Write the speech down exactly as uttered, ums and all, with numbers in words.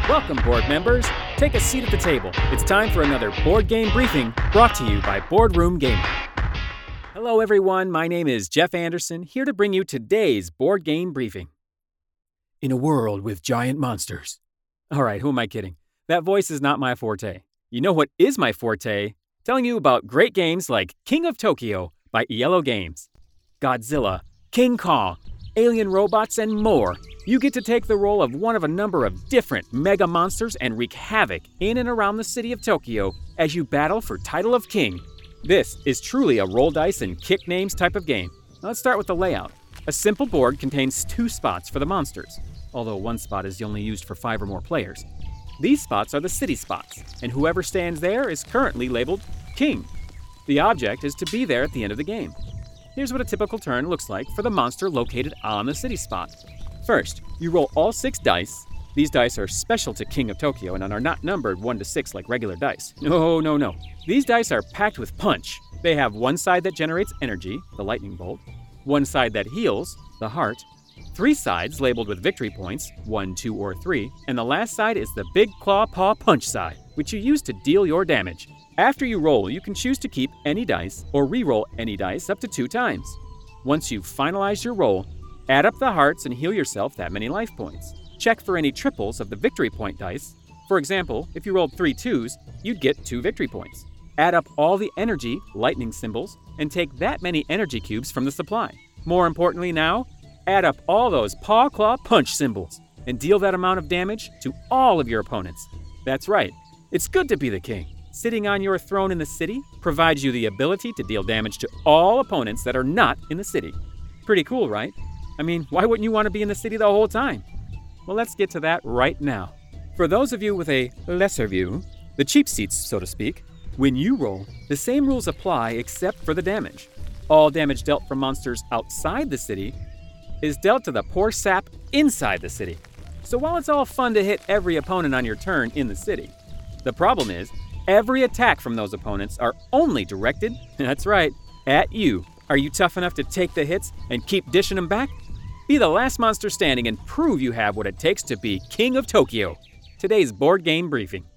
Welcome, board members. Take a seat at the table. It's time for another board game briefing brought to you by Boardroom Gamer. Hello, everyone. My name is Jeff Anderson, here to bring you today's board game briefing. In a world with giant monsters. All right, who am I kidding? That voice is not my forte. You know what is my forte? Telling you about great games like King of Tokyo by Iello Games, Godzilla, King Kong, alien robots, and more. You get to take the role of one of a number of different mega monsters and wreak havoc in and around the city of Tokyo as you battle for title of king. This is truly a roll dice and kick names type of game. Now let's start with the layout. A simple board contains two spots for the monsters, although one spot is only used for five or more players. These spots are the city spots, and whoever stands there is currently labeled king. The object is to be there at the end of the game. Here's what a typical turn looks like for the monster located on the city spot. First, you roll all six dice. These dice are special to King of Tokyo and are not numbered one to six like regular dice. No, no, no. These dice are packed with punch. They have one side that generates energy, the lightning bolt, one side that heals, the heart, three sides labeled with victory points, one, two, or three, and the last side is the big claw paw punch side, which you use to deal your damage. After you roll, you can choose to keep any dice or re-roll any dice up to two times. Once you've finalized your roll, add up the hearts and heal yourself that many life points. Check for any triples of the victory point dice. For example, if you rolled three twos, you'd get two victory points. Add up all the energy, lightning symbols, and take that many energy cubes from the supply. More importantly now, add up all those paw, claw, punch symbols and deal that amount of damage to all of your opponents. That's right, it's good to be the king. Sitting on your throne in the city provides you the ability to deal damage to all opponents that are not in the city. Pretty cool, right? I mean, why wouldn't you want to be in the city the whole time? Well, let's get to that right now. For those of you with a lesser view, the cheap seats, so to speak, when you roll, the same rules apply except for the damage. All damage dealt from monsters outside the city is dealt to the poor sap inside the city. So while it's all fun to hit every opponent on your turn in the city, the problem is every attack from those opponents are only directed, that's right, at you. Are you tough enough to take the hits and keep dishing them back? Be the last monster standing and prove you have what it takes to be King of Tokyo. Today's board game briefing.